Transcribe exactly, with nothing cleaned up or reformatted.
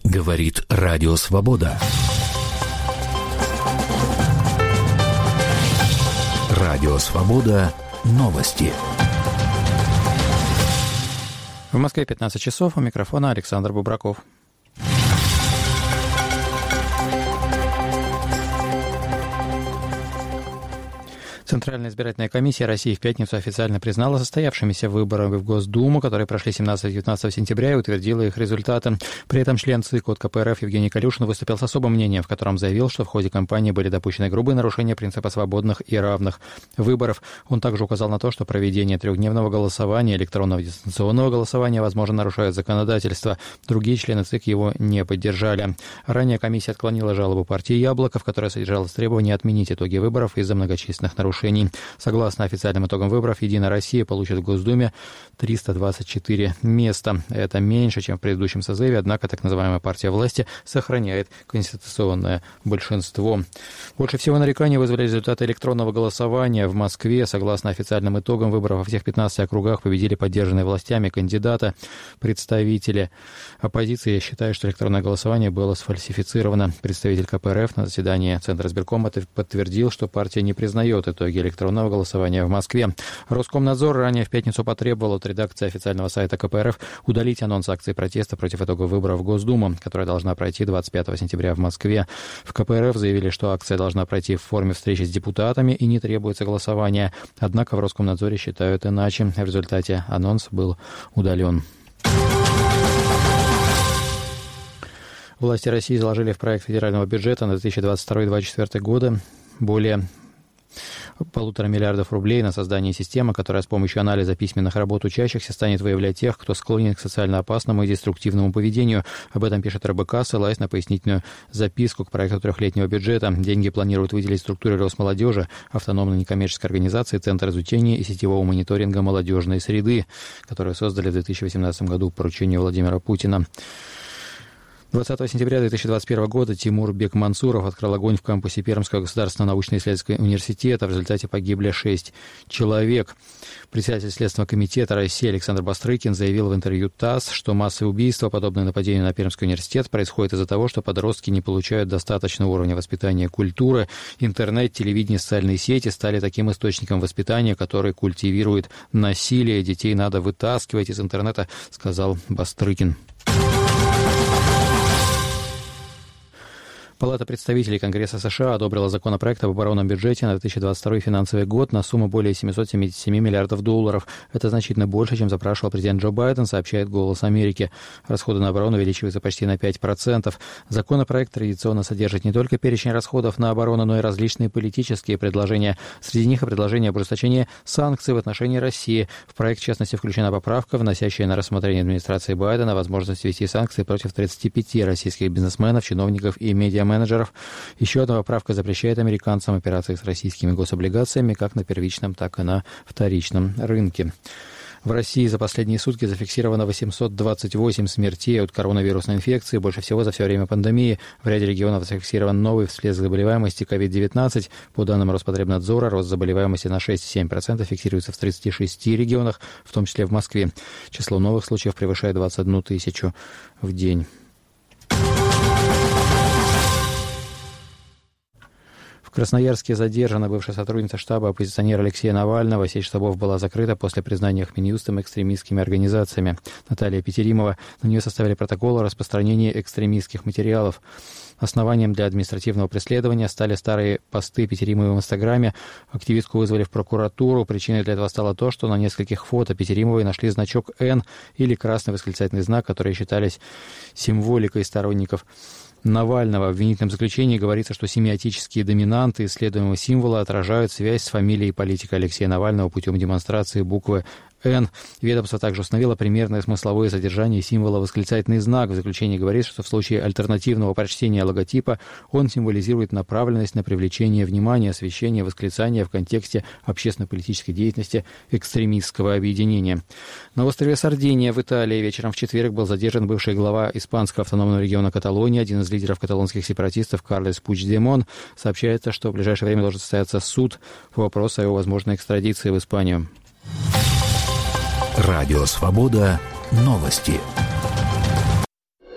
Говорит Радио Свобода. Радио Свобода. Новости. В Москве пятнадцать часов. У микрофона Александр Бубраков. Центральная избирательная комиссия России в пятницу официально признала состоявшимися выборы в Госдуму, которые прошли семнадцатого-девятнадцатого сентября, и утвердила их результаты. При этом член ЦИК от ка пэ эр эф Евгений Калюшин выступил с особым мнением, в котором заявил, что в ходе кампании были допущены грубые нарушения принципа свободных и равных выборов. Он также указал на то, что проведение трехдневного голосования, электронного дистанционного голосования, возможно, нарушает законодательство. Другие члены ЦИК его не поддержали. Ранее комиссия отклонила жалобу партии «Яблоко», в которой содержалось требование отменить итоги выборов из-за многочисленных нарушений. Согласно официальным итогам выборов, «Единая Россия» получит в Госдуме триста двадцать четыре места. Это меньше, чем в предыдущем созыве, однако так называемая партия власти сохраняет конституционное большинство. Больше всего нареканий вызвали результаты электронного голосования. В Москве, согласно официальным итогам выборов, во всех пятнадцати округах победили поддержанные властями кандидаты. Представители оппозиции считают, что электронное голосование было сфальсифицировано. Представитель ка пэ эр эф на заседании Центра избиркома подтвердил, что партия не признает итоги электронного голосования в Москве. Роскомнадзор ранее в пятницу потребовал от редакции официального сайта ка пэ эр эф удалить анонс акции протеста против итогов выборов в Госдуму, которая должна пройти двадцать пятого сентября в Москве. В ка пэ эр эф заявили, что акция должна пройти в форме встречи с депутатами и не требуется голосования. Однако в Роскомнадзоре считают иначе. В результате анонс был удален. Власти России заложили в проект федерального бюджета на две тысячи двадцать второй — две тысячи двадцать четвёртый годы более полутора миллиардов рублей на создание системы, которая с помощью анализа письменных работ учащихся станет выявлять тех, кто склонен к социально опасному и деструктивному поведению. Об этом пишет эр бэ ка, ссылаясь на пояснительную записку к проекту трехлетнего бюджета. Деньги планируют выделить в структуре Росмолодежи, автономной некоммерческой организации «Центр изучения и сетевого мониторинга молодежной среды», которую создали в две тысячи восемнадцатом году по поручению Владимира Путина. двадцатого сентября две тысячи двадцать первого года Тимур Бекмансуров открыл огонь в кампусе Пермского государственного научно-исследовательского университета. В результате погибли шесть человек. Председатель Следственного комитета России Александр Бастрыкин заявил в интервью ТАСС, что массовые убийства, подобные нападению на Пермский университет, происходят из-за того, что подростки не получают достаточного уровня воспитания и культуры. Интернет, телевидение, социальные сети стали таким источником воспитания, который культивирует насилие. Детей надо вытаскивать из интернета, сказал Бастрыкин. Палата представителей Конгресса США одобрила законопроект об оборонном бюджете на две тысячи двадцать второй финансовый год на сумму более семьсот семьдесят семь миллиардов долларов. Это значительно больше, чем запрашивал президент Джо Байден, сообщает «Голос Америки». Расходы на оборону увеличиваются почти на пять процентов. Законопроект традиционно содержит не только перечень расходов на оборону, но и различные политические предложения. Среди них и предложение об ужесточении санкций в отношении России. В проект, в частности, включена поправка, вносящая на рассмотрение администрации Байдена возможность ввести санкции против тридцати пяти российских бизнесменов, чиновников и медиа менеджеров. Еще одна поправка запрещает американцам операции с российскими гособлигациями как на первичном, так и на вторичном рынке. В России за последние сутки зафиксировано восемьсот двадцать восемь смертей от коронавирусной инфекции, больше всего за все время пандемии. В ряде регионов зафиксирован новый всплеск заболеваемости ковид девятнадцать. По данным Роспотребнадзора, рост заболеваемости на шесть целых семь десятых процента фиксируется в тридцати шести регионах, в том числе в Москве. Число новых случаев превышает двадцать одну тысячу в день. В Красноярске задержана бывшая сотрудница штаба оппозиционера Алексея Навального. Сеть штабов была закрыта после признания их Минюстом экстремистскими организациями. Наталья Петеримова. На нее составили протокол о распространении экстремистских материалов. Основанием для административного преследования стали старые посты Петеримовой в Инстаграме. Активистку вызвали в прокуратуру. Причиной для этого стало то, что на нескольких фото Петеримовой нашли значок «Н» или красный восклицательный знак, которые считались символикой сторонников Навального. В обвинительном заключении говорится, что семиотические доминанты исследуемого символа отражают связь с фамилией политика Алексея Навального путем демонстрации буквы «Н». Ведомство также установило примерное смысловое содержание символа восклицательный знак. В заключении говорится, что в случае альтернативного прочтения логотипа он символизирует направленность на привлечение внимания, освещение, восклицания в контексте общественно-политической деятельности экстремистского объединения. На острове Сардиния в Италии вечером в четверг был задержан бывший глава испанского автономного региона Каталония, один из лидеров каталонских сепаратистов Карлес Пучдемон. Сообщается, что в ближайшее время должен состояться суд по вопросу о его возможной экстрадиции в Испанию. Радио Свобода. Новости.